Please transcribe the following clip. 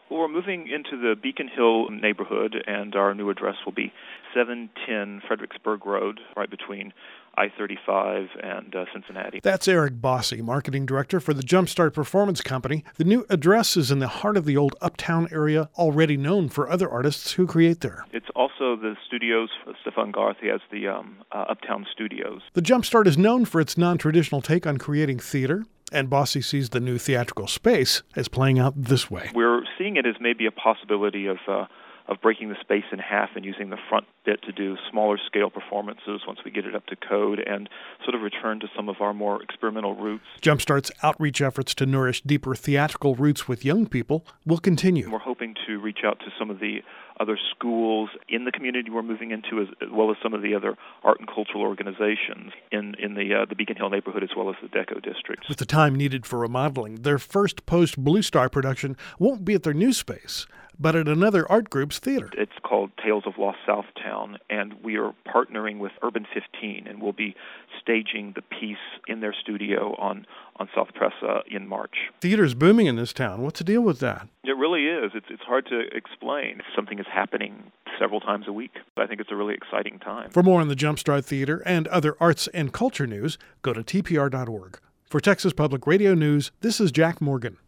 Well, we're moving into the Beacon Hill neighborhood, and our new address will be 710 Fredericksburg Road, right between I-35 and Cincinnati. That's Eric Bosse, Marketing Director for the Jumpstart Performance Company. The new address is in the heart of the old Uptown area, already known for other artists who create there. It's also the studios. Stefan Garth, he has the Uptown Studios. The Jumpstart is known for its non-traditional take on creating theater, and Bosse sees the new theatrical space as playing out this way. We're seeing it as maybe a possibility of breaking the space in half and using the front bit to do smaller scale performances once we get it up to code and sort of return to some of our more experimental roots. Jumpstart's outreach efforts to nourish deeper theatrical roots with young people will continue. We're hoping to reach out to some of the other schools in the community we're moving into, as well as some of the other art and cultural organizations in the Beacon Hill neighborhood, as well as the Deco districts. With the time needed for remodeling, their first post-Blue Star production won't be at their new space, but at another art group's theater. It's called Tales of Lost Southtown, and we are partnering with Urban 15, and we'll be staging the piece in their studio on South Presa in March. Theater's booming in this town. What's the deal with that? It really is. It's hard to explain. Something is happening several times a week. I think it's a really exciting time. For more on the Jumpstart Theater and other arts and culture news, go to tpr.org. For Texas Public Radio News, this is Jack Morgan.